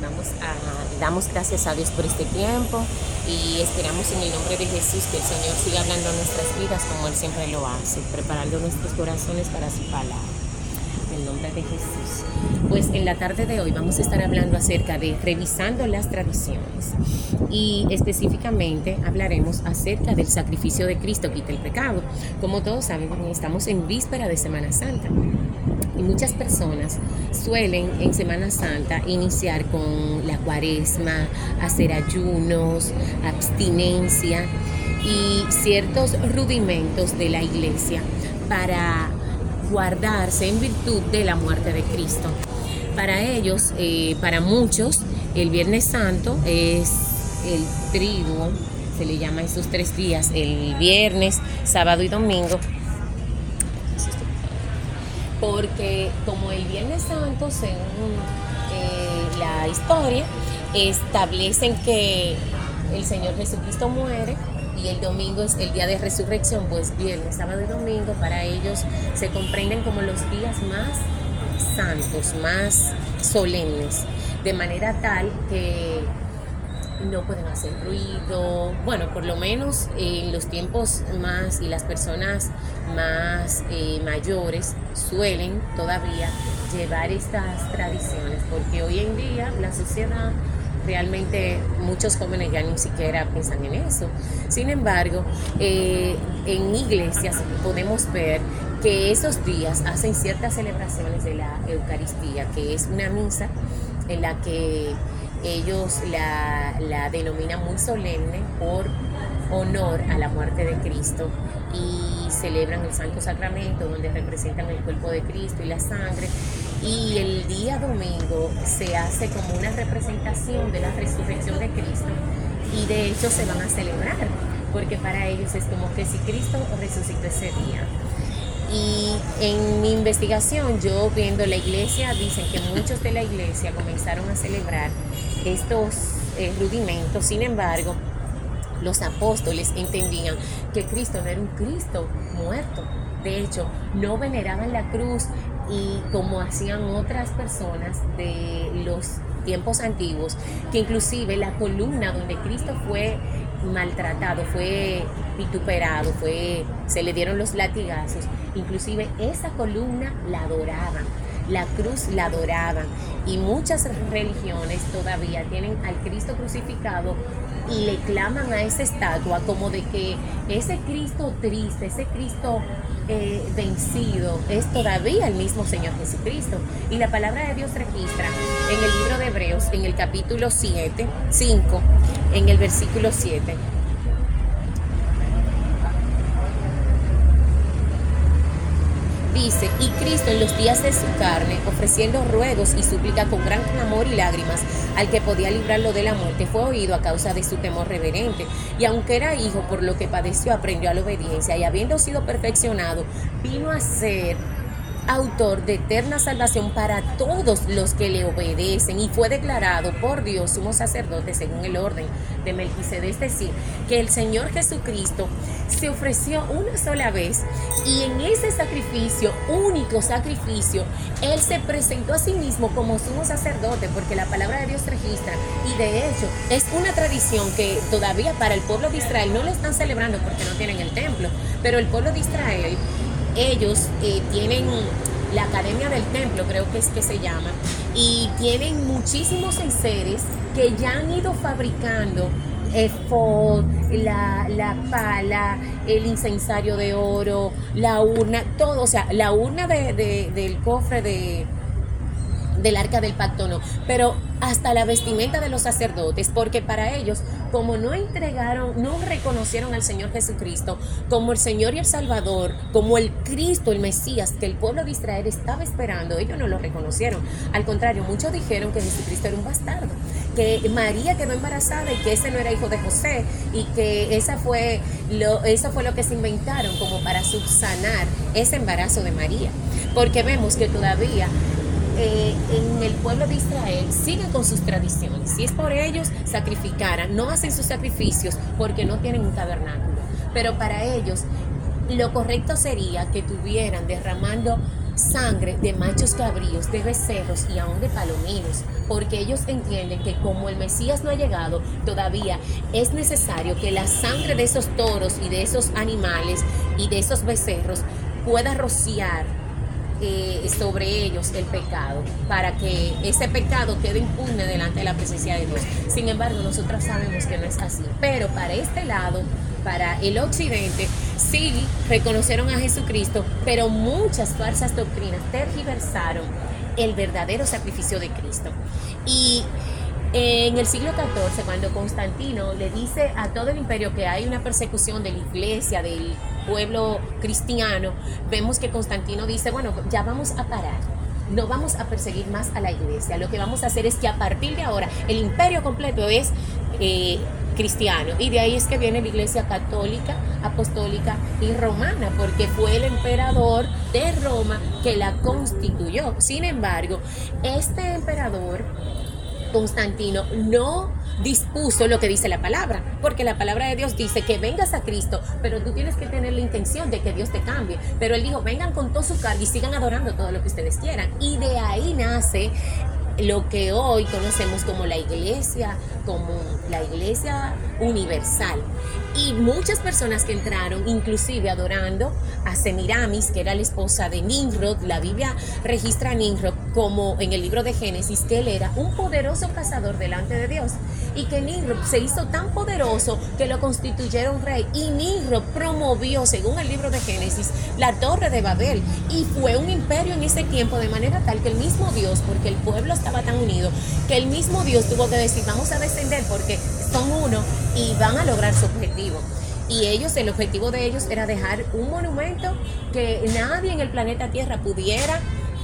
Damos gracias a Dios por este tiempo y esperamos en el nombre de Jesús que el Señor siga hablando en nuestras vidas como Él siempre lo hace, preparando nuestros corazones para su palabra. En el nombre de Jesús. Pues en la tarde de hoy vamos a estar hablando acerca de revisando las tradiciones y específicamente hablaremos acerca del sacrificio de Cristo quita el pecado. Como todos saben, estamos en víspera de Semana Santa. Y muchas personas suelen en Semana Santa iniciar con la cuaresma, hacer ayunos, abstinencia y ciertos rudimentos de la iglesia para guardarse en virtud de la muerte de Cristo. Para ellos, para muchos, el Viernes Santo es el triduo, se le llama esos 3 días, el viernes, sábado y domingo. Porque como el Viernes Santo, según la historia, establecen que el Señor Jesucristo muere y el domingo es el día de resurrección, pues viernes, sábado y domingo para ellos se comprenden como los días más santos, más solemnes, de manera tal que no pueden hacer ruido. Bueno, por lo menos en los tiempos más y las personas más mayores suelen todavía llevar estas tradiciones, porque hoy en día la sociedad realmente muchos jóvenes ya ni siquiera piensan en eso. Sin embargo, en iglesias podemos ver que esos días hacen ciertas celebraciones de la Eucaristía, que es una misa en la que ellos la denominan muy solemne por honor a la muerte de Cristo y celebran el Santo Sacramento donde representan el cuerpo de Cristo y la sangre, y el día domingo se hace como una representación de la resurrección de Cristo y de hecho se van a celebrar porque para ellos es como que si Cristo resucitó ese día. Y en mi investigación, yo viendo la iglesia, dicen que muchos de la iglesia comenzaron a celebrar estos rudimentos. Sin embargo, los apóstoles entendían que Cristo no era un Cristo muerto. De hecho, no veneraban la cruz y como hacían otras personas de los tiempos antiguos, que inclusive la columna donde Cristo fue maltratado, fue vituperado, se le dieron los latigazos, inclusive esa columna la adoraban, la cruz la adoraban, y muchas religiones todavía tienen al Cristo crucificado y le claman a esa estatua como de que ese Cristo triste, ese Cristo vencido es todavía el mismo Señor Jesucristo. Y la palabra de Dios registra en el libro de Hebreos, en el capítulo 5, en el versículo 7. Dice: y Cristo en los días de su carne, ofreciendo ruegos y súplica con gran clamor y lágrimas al que podía librarlo de la muerte, fue oído a causa de su temor reverente. Y aunque era hijo, por lo que padeció, aprendió a la obediencia, y habiendo sido perfeccionado, vino a ser autor de eterna salvación para todos los que le obedecen, y fue declarado por Dios sumo sacerdote según el orden de Melquisedec. Es decir, que el Señor Jesucristo se ofreció una sola vez, y en ese sacrificio, único sacrificio, Él se presentó a sí mismo como sumo sacerdote, porque la palabra de Dios registra, y de hecho es una tradición que todavía para el pueblo de Israel no lo están celebrando porque no tienen el templo, pero el pueblo de Israel, ellos tienen la Academia del Templo, creo que es que se llama, y tienen muchísimos enseres que ya han ido fabricando efod, la pala, el incensario de oro, la urna, todo, o sea, la urna del cofre del arca del pacto no, pero hasta la vestimenta de los sacerdotes, porque para ellos, como no reconocieron al Señor Jesucristo como el Señor y el Salvador, como el Cristo, el Mesías, que el pueblo de Israel estaba esperando, ellos no lo reconocieron. Al contrario, muchos dijeron que Jesucristo era un bastardo, que María quedó embarazada y que ese no era hijo de José, y que eso fue lo que se inventaron como para subsanar ese embarazo de María, porque vemos que todavía en el pueblo de Israel siguen con sus tradiciones. Si es por ellos, sacrificaran, no hacen sus sacrificios porque no tienen un tabernáculo, pero para ellos lo correcto sería que tuvieran derramando sangre de machos cabríos, de becerros y aún de palominos, porque ellos entienden que como el Mesías no ha llegado, todavía es necesario que la sangre de esos toros y de esos animales y de esos becerros pueda rociar sobre ellos el pecado, para que ese pecado quede impune delante de la presencia de Dios. Sin embargo, nosotros sabemos que no es así, pero para este lado, para el occidente, sí reconocieron a Jesucristo, pero muchas falsas doctrinas tergiversaron el verdadero sacrificio de Cristo. Y en el siglo XIV, cuando Constantino le dice a todo el imperio que hay una persecución de la iglesia, del pueblo cristiano, vemos que Constantino dice, bueno, ya vamos a parar, no vamos a perseguir más a la iglesia, lo que vamos a hacer es que a partir de ahora el imperio completo es cristiano, y de ahí es que viene la iglesia católica, apostólica y romana, porque fue el emperador de Roma que la constituyó. Sin embargo, este emperador Constantino no dispuso lo que dice la palabra, porque la palabra de Dios dice que vengas a Cristo, pero tú tienes que tener la intención de que Dios te cambie. Pero él dijo, vengan con todo su carne y sigan adorando todo lo que ustedes quieran. Y de ahí nace lo que hoy conocemos como la iglesia universal. Y muchas personas que entraron, inclusive adorando a Semiramis, que era la esposa de Nimrod. La Biblia registra a Nimrod como en el libro de Génesis, que él era un poderoso cazador delante de Dios, y que Nimrod se hizo tan poderoso que lo constituyeron rey, y Nimrod promovió, según el libro de Génesis, la torre de Babel, y fue un imperio en ese tiempo, de manera tal que el mismo Dios, porque el pueblo estaba tan unido, que el mismo Dios tuvo que decir, vamos a descender porque son uno y van a lograr su objetivo. Y ellos, el objetivo de ellos era dejar un monumento que nadie en el planeta Tierra pudiera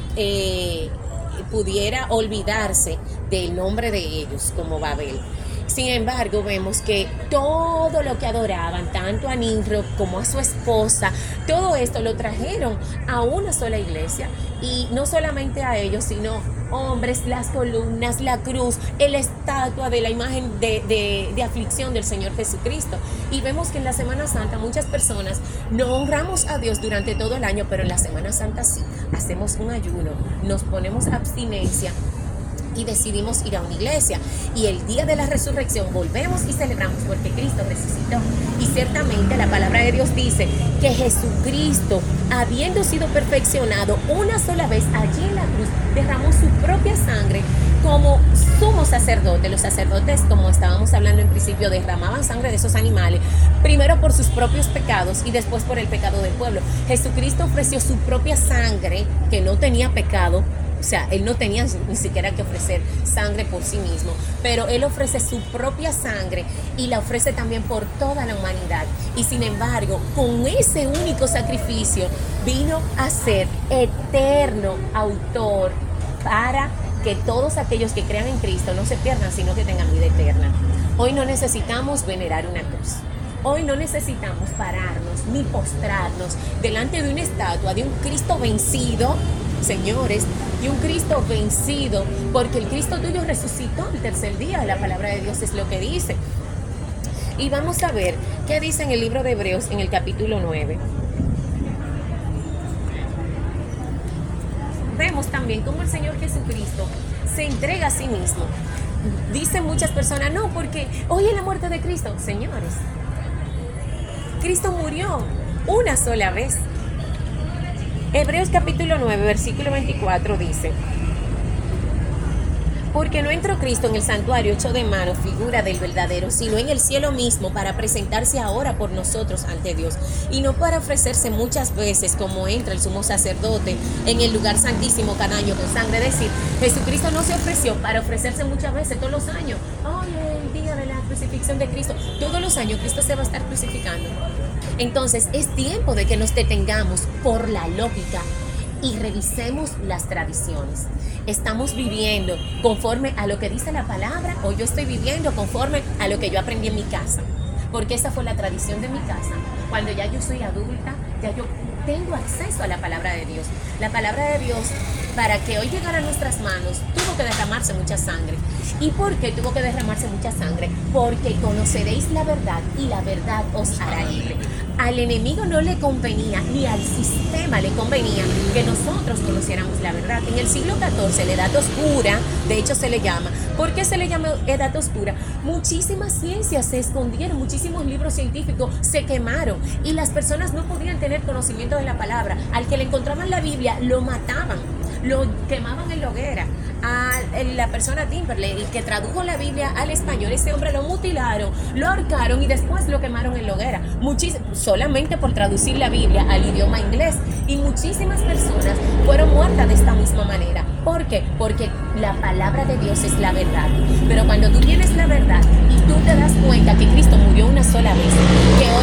olvidarse del nombre de ellos, como Babel. Sin embargo, vemos que todo lo que adoraban, tanto a Nimrod como a su esposa, todo esto lo trajeron a una sola iglesia. Y no solamente a ellos, sino hombres, las columnas, la cruz, la estatua de la imagen de aflicción del Señor Jesucristo. Y vemos que en la Semana Santa muchas personas no honramos a Dios durante todo el año, pero en la Semana Santa sí, hacemos un ayuno, nos ponemos abstinencia y decidimos ir a una iglesia, y el día de la resurrección volvemos y celebramos porque Cristo resucitó. Y ciertamente la palabra de Dios dice que Jesucristo, habiendo sido perfeccionado una sola vez allí en la cruz, derramó su propia sangre como sumo sacerdote. Los sacerdotes, como estábamos hablando en principio, derramaban sangre de esos animales, primero por sus propios pecados y después por el pecado del pueblo. Jesucristo ofreció su propia sangre, que no tenía pecado. O sea, él no tenía ni siquiera que ofrecer sangre por sí mismo, pero él ofrece su propia sangre y la ofrece también por toda la humanidad. Y sin embargo, con ese único sacrificio vino a ser eterno autor para que todos aquellos que crean en Cristo no se pierdan, sino que tengan vida eterna. Hoy no necesitamos venerar una cruz. Hoy no necesitamos pararnos ni postrarnos delante de una estatua de un Cristo vencido, señores, y un Cristo vencido, porque el Cristo tuyo resucitó el tercer día. La palabra de Dios es lo que dice. Y vamos a ver qué dice en el libro de Hebreos, en el capítulo 9. Vemos también cómo el Señor Jesucristo se entrega a sí mismo. Dicen muchas personas, no, porque hoy es la muerte de Cristo. Señores, Cristo murió una sola vez. Hebreos capítulo 9, versículo 24 dice: porque no entró Cristo en el santuario hecho de mano, figura del verdadero, sino en el cielo mismo, para presentarse ahora por nosotros ante Dios, y no para ofrecerse muchas veces como entra el sumo sacerdote en el lugar santísimo cada año con sangre. Es decir, Jesucristo no se ofreció para ofrecerse muchas veces todos los años. El día de la crucifixión de Cristo, todos los años Cristo se va a estar crucificando. Entonces es tiempo de que nos detengamos por la lógica y revisemos las tradiciones. ¿Estamos viviendo conforme a lo que dice la palabra, o yo estoy viviendo conforme a lo que yo aprendí en mi casa? Porque esa fue la tradición de mi casa. Cuando ya yo soy adulta, ya yo tengo acceso a la palabra de Dios. La palabra de Dios, para que hoy llegara a nuestras manos, tuvo que derramarse mucha sangre. ¿Y por qué tuvo que derramarse mucha sangre? Porque conoceréis la verdad y la verdad os hará libre. Al enemigo no le convenía, ni al sistema le convenía que nosotros conociéramos la verdad. En el siglo XIV, la Edad Oscura, de hecho se le llama. ¿Por qué se le llama Edad Oscura? Muchísimas ciencias se escondieron, muchísimos libros científicos se quemaron y las personas no podían tener conocimiento de la palabra. Al que le encontraban la Biblia, lo mataban, lo quemaban en la hoguera. A la persona Timberlake, el que tradujo la Biblia al español, ese hombre lo mutilaron, lo ahorcaron y después lo quemaron en la hoguera, solamente por traducir la Biblia al idioma inglés. Y muchísimas personas fueron muertas de esta misma manera. ¿Por qué? Porque la palabra de Dios es la verdad. Pero cuando tú tienes la verdad y tú te das cuenta que Cristo murió una sola vez, que hoy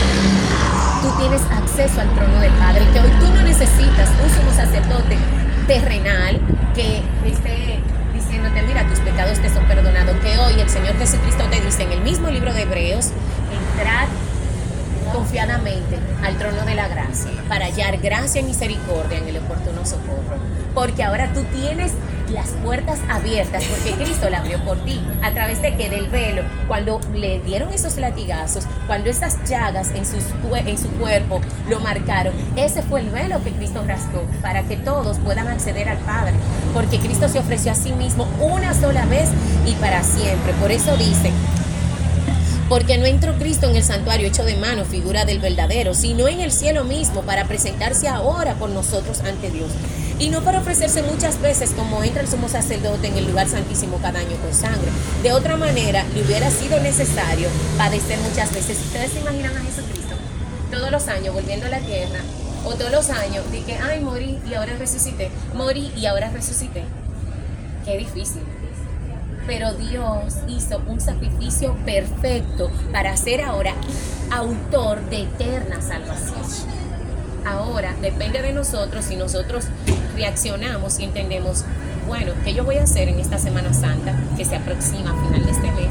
tú tienes acceso al trono del Padre, que hoy tú no necesitas un sumo sacerdote terrenal que esté diciéndote, mira, tus pecados te son perdonados, que hoy el Señor Jesucristo te dice en el mismo libro de Hebreos, entrad confiadamente al trono de la gracia para hallar gracia y misericordia en el oportuno socorro, porque ahora tú tienes las puertas abiertas, porque Cristo la abrió por ti. ¿A través de qué? Del velo. Cuando le dieron esos latigazos, cuando esas llagas en su cuerpo lo marcaron, ese fue el velo que Cristo rasgó para que todos puedan acceder al Padre, porque Cristo se ofreció a sí mismo una sola vez y para siempre. Por eso dice, porque no entró Cristo en el santuario hecho de mano, figura del verdadero, sino en el cielo mismo, para presentarse ahora por nosotros ante Dios. Y no para ofrecerse muchas veces como entra el sumo sacerdote en el lugar santísimo cada año con sangre. De otra manera, le hubiera sido necesario padecer muchas veces. ¿Ustedes se imaginan a Jesucristo todos los años volviendo a la tierra? O todos los años, de que, ay, morí y ahora resucité, morí y ahora resucité. Qué difícil. Pero Dios hizo un sacrificio perfecto para ser ahora autor de eterna salvación. Ahora depende de nosotros si nosotros reaccionamos y entendemos, bueno, ¿qué yo voy a hacer en esta Semana Santa que se aproxima a final de este mes?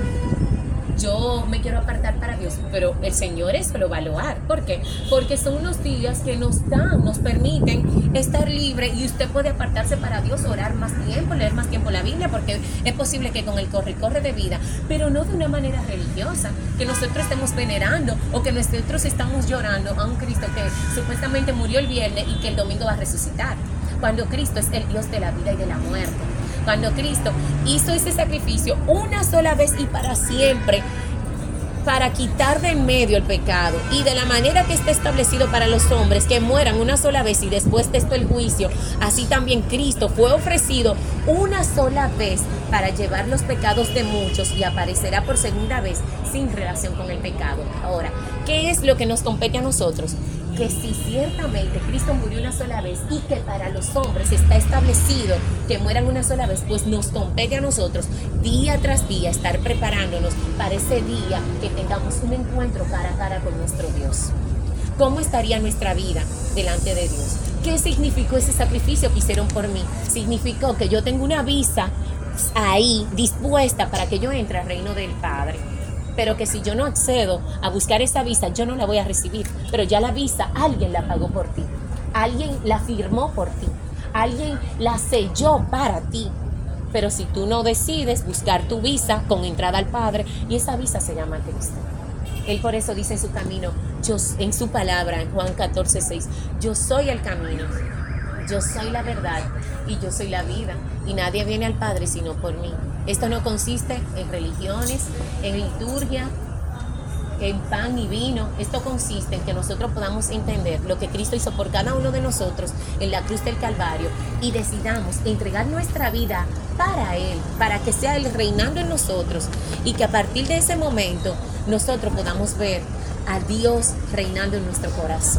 Yo me quiero apartar para Dios, pero el Señor eso lo va a lograr. ¿Por qué? Porque son unos días que nos permiten estar libre y usted puede apartarse para Dios, orar más tiempo, leer más tiempo la Biblia, porque es posible que con el corre de vida, pero no de una manera religiosa, que nosotros estemos venerando o que nosotros estamos llorando a un Cristo que supuestamente murió el viernes y que el domingo va a resucitar, cuando Cristo es el Dios de la vida y de la muerte. Cuando Cristo hizo ese sacrificio una sola vez y para siempre, para quitar de en medio el pecado, y de la manera que está establecido para los hombres, que mueran una sola vez y después de esto el juicio, así también Cristo fue ofrecido una sola vez para llevar los pecados de muchos y aparecerá por segunda vez sin relación con el pecado. Ahora, ¿qué es lo que nos compete a nosotros? Que si ciertamente Cristo murió una sola vez y que para los hombres está establecido que mueran una sola vez, pues nos compete a nosotros día tras día estar preparándonos para ese día que tengamos un encuentro cara a cara con nuestro Dios. ¿Cómo estaría nuestra vida delante de Dios? ¿Qué significó ese sacrificio que hicieron por mí? Significó que yo tengo una visa ahí dispuesta para que yo entre al reino del Padre. Pero que si yo no accedo a buscar esa visa, yo no la voy a recibir. Pero ya la visa, alguien la pagó por ti. Alguien la firmó por ti. Alguien la selló para ti. Pero si tú no decides buscar tu visa con entrada al Padre, y esa visa se llama Cristo. Él por eso dice en su camino, en su palabra, en Juan 14:6, yo soy el camino, yo soy la verdad y yo soy la vida. Y nadie viene al Padre sino por mí. Esto no consiste en religiones, en liturgia, en pan y vino. Esto consiste en que nosotros podamos entender lo que Cristo hizo por cada uno de nosotros en la cruz del Calvario y decidamos entregar nuestra vida para Él, para que sea Él reinando en nosotros y que a partir de ese momento nosotros podamos ver a Dios reinando en nuestro corazón.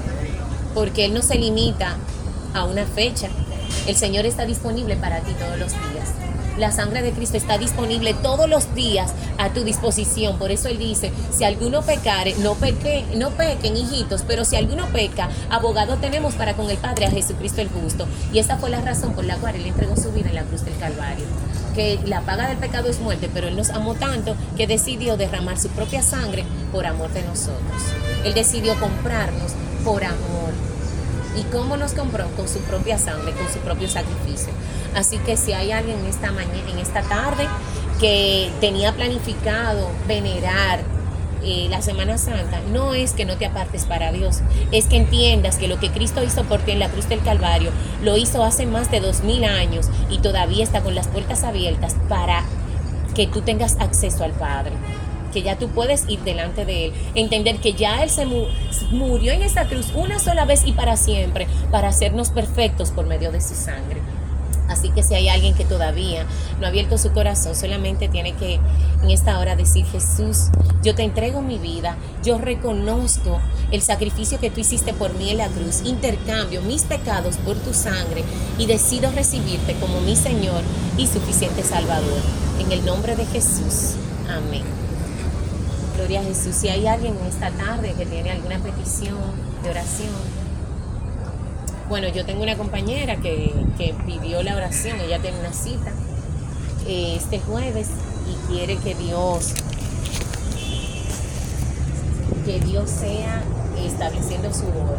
Porque Él no se limita a una fecha. El Señor está disponible para ti todos los días. La sangre de Cristo está disponible todos los días a tu disposición. Por eso Él dice, si alguno pecare, no pequen, hijitos, pero si alguno peca, abogado tenemos para con el Padre, a Jesucristo el justo. Y esa fue la razón por la cual Él entregó su vida en la cruz del Calvario. Que la paga del pecado es muerte, pero Él nos amó tanto que decidió derramar su propia sangre por amor de nosotros. Él decidió comprarnos por amor. ¿Y cómo nos compró? Con su propia sangre, con su propio sacrificio. Así que si hay alguien en esta tarde que tenía planificado venerar la Semana Santa, no es que no te apartes para Dios, es que entiendas que lo que Cristo hizo por ti en la cruz del Calvario, lo hizo hace más de 2000 años y todavía está con las puertas abiertas para que tú tengas acceso al Padre, que ya tú puedes ir delante de Él, entender que ya Él se murió en esa cruz una sola vez y para siempre, para hacernos perfectos por medio de su sangre. Así que si hay alguien que todavía no ha abierto su corazón, solamente tiene que en esta hora decir: Jesús, yo te entrego mi vida, yo reconozco el sacrificio que tú hiciste por mí en la cruz, intercambio mis pecados por tu sangre y decido recibirte como mi Señor y suficiente Salvador. En el nombre de Jesús, amén. Gloria a Jesús. Si hay alguien en esta tarde que tiene alguna petición de oración. Bueno, yo tengo una compañera que pidió la oración, ella tiene una cita este jueves y quiere que Dios sea estableciendo su obra.